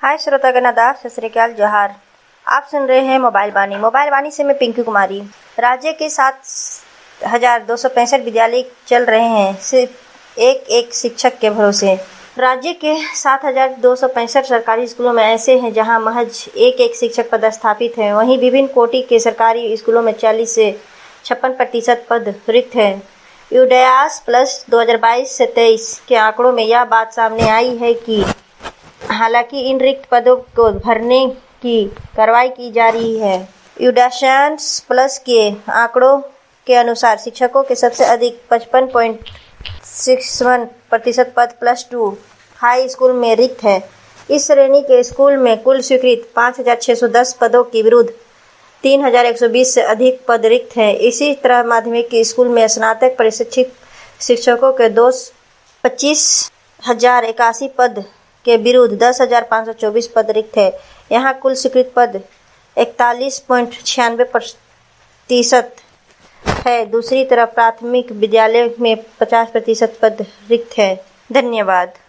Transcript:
हाय श्रोतागण, आदाब, सत श्री अकाल, जोहार। आप सुन रहे हैं मोबाइल वाणी से मैं पिंकी कुमारी। राज्य के 7,265 विद्यालय चल रहे हैं सिर्फ एक शिक्षक के भरोसे। राज्य के 7,265 सरकारी स्कूलों में ऐसे हैं जहां महज एक शिक्षक पदस्थापित हैं। वहीं विभिन्न कोटि के सरकारी स्कूलों में 40 से 56% पद रिक्त हैं। UDAS प्लस 2022 से 23 के आंकड़ों में यह बात सामने आई है कि हालांकि इन रिक्त पदों को भरने की कार्रवाई की जा रही है। UDAS प्लस के आंकड़ों के अनुसार शिक्षकों के सबसे अधिक 55.61% पद +2 हाई स्कूल में रिक्त है। इस श्रेणी के स्कूल में कुल स्वीकृत 5,610 पदों के विरुद्ध 3,120 से अधिक पद रिक्त हैं। इसी तरह माध्यमिक स्कूल में स्नातक प्रशिक्षित शिक्षकों के 25,081 पद के विरुद्ध 10,524 पद रिक्त है। यहाँ कुल स्वीकृत पद 41.96% है। दूसरी तरफ प्राथमिक विद्यालय में 50% पद रिक्त है। धन्यवाद।